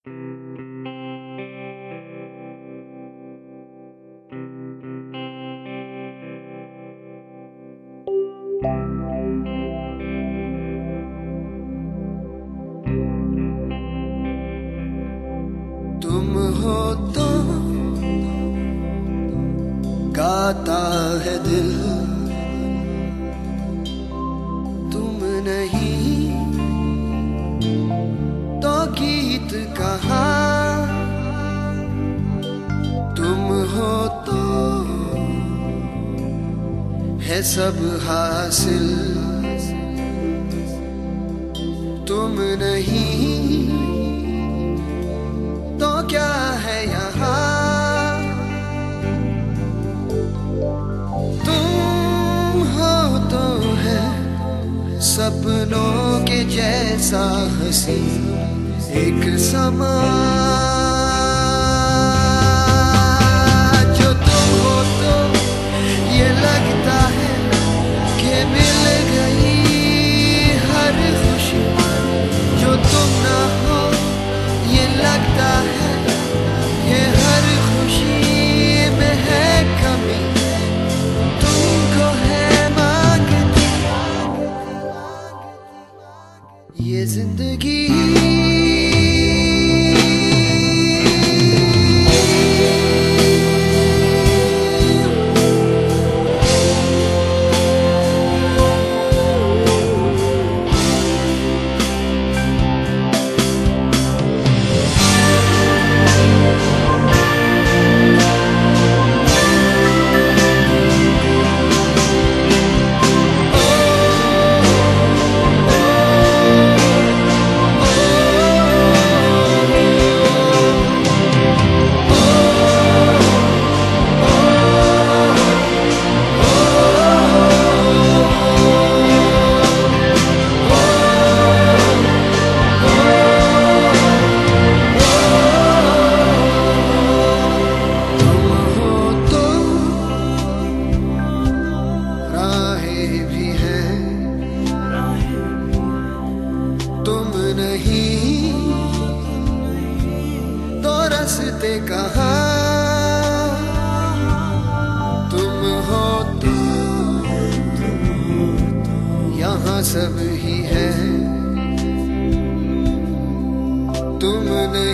तुम हो तो गाता है दिल, तुम नहीं तो गीत कहाँ। तुम हो तो है सब हासिल, तुम नहीं तो क्या है यहाँ। तुम हो तो है सपनों के जैसा हंसी एक समा। जो तुम हो तो ये लगता है कि मिल गई हर खुशी, जो तुम ना हो ये लगता है कि हर खुशी में है कमी, तुमको है मांगती ये जिंदगी। तुम नहीं तो रास्ते कहाँ। तुम हो तो यहाँ सब ही है, तुम नहीं